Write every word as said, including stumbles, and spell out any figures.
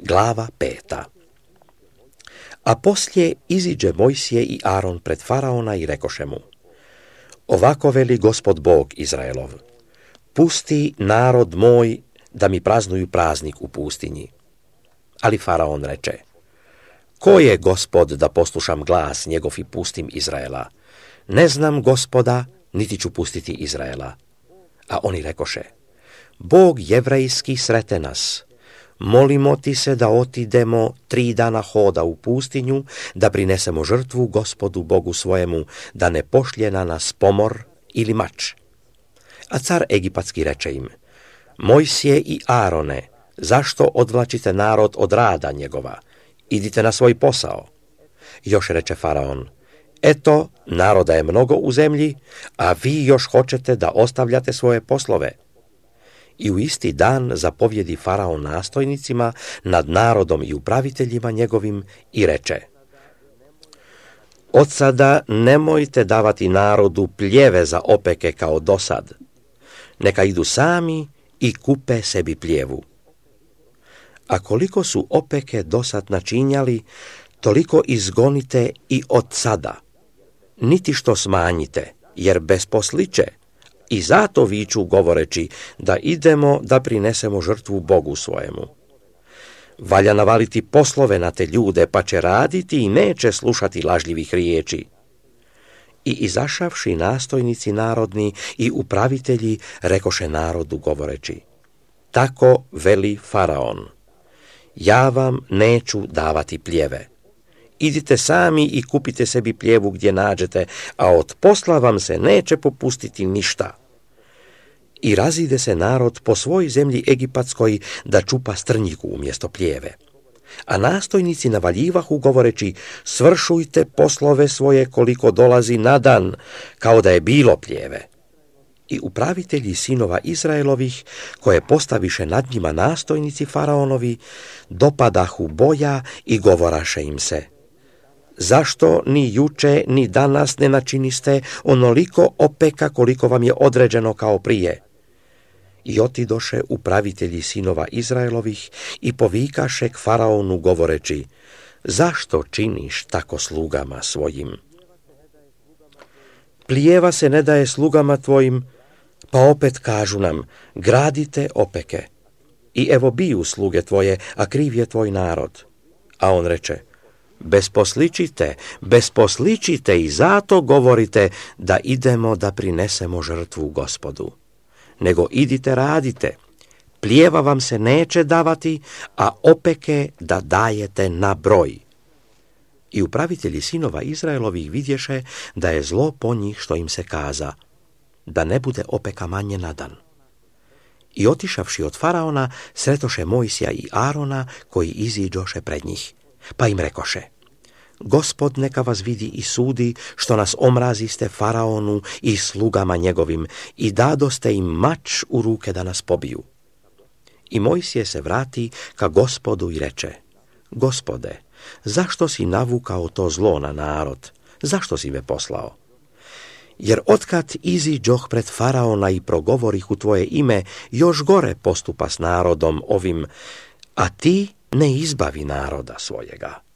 Glava peta. A poslije iziđe Mojsije i Aron pred faraona i rekoše mu: Ovako veli Gospod Bog Izraelov: Pusti narod moj da mi praznuju praznik u pustinji. Ali faraon reče: Ko je Gospod da poslušam glas njegov i pustim Izraela? Ne znam Gospoda, niti ću pustiti Izraela. A oni rekoše: Bog jevrejski srete nas. Molimo ti se da otidemo tri dana hoda u pustinju, da prinesemo žrtvu Gospodu Bogu svojemu, da ne pošlje na nas pomor ili mač. A car egipatski reče im: Mojsije i Arone, zašto odvlačite narod od rada njegova? Idite na svoj posao. Još reče faraon: Eto, naroda je mnogo u zemlji, a vi još hoćete da ostavljate svoje poslove. I u isti dan zapovjedi faraon nastojnicima nad narodom i upraviteljima njegovim i reče: Od sada nemojte davati narodu pljeve za opeke kao dosad. Neka idu sami i kupe sebi pljevu. A koliko su opeke dosad načinjali, toliko izgonite i od sada. Niti što smanjite, jer besposliće. I zato viču govoreći da idemo da prinesemo žrtvu Bogu svojemu. Valja navaliti poslove na te ljude, pa će raditi i neće slušati lažljivih riječi. I izašavši nastojnici narodni i upravitelji rekoše narodu govoreći: Tako veli faraon: Ja vam neću davati pljeve. Idite sami i kupite sebi pljevu gdje nađete, a od posla vam se neće popustiti ništa. I razide se narod po svoj zemlji egipatskoj da čupa strnjiku umjesto pljeve. A nastojnici navaljivahu govoreći: Svršujte poslove svoje koliko dolazi na dan, kao da je bilo pljeve. I upravitelji sinova Izraelovih, koje postaviše nad njima nastojnici faraonovi, dopadahu boja i govoraše im se: Zašto ni juče ni danas ne načiniste onoliko opeka koliko vam je određeno kao prije? I otidoše upravitelji sinova Izraelovih i povikaše k faraonu govoreći: Zašto činiš tako slugama svojim? Plijeva se ne daje slugama tvojim, pa opet kažu nam: Gradite opeke. I evo biju sluge tvoje, a kriv je tvoj narod. A on reče: Besposličite, besposličite i zato govorite da idemo da prinesemo žrtvu Gospodu. Nego idite radite, plijeva vam se neće davati, a opeke da dajete na broj. I upravitelji sinova Izraelovih vidješe da je zlo po njih što im se kaza, da ne bude opeka manje na dan. I otišavši od faraona, sretoše Mojsija i Arona koji iziđoše pred njih. Pa im rekoše: Gospod neka vas vidi i sudi što nas omraziste faraonu i slugama njegovim i dadoste im mač u ruke da nas pobiju. I Mojsije se vrati ka Gospodu i reče: Gospode, zašto si navukao to zlo na narod? Zašto si me poslao? Jer otkad iziđoh pred faraona i progovorih u tvoje ime, još gore postupa s narodom ovim, a ti ne izbavi naroda svojega.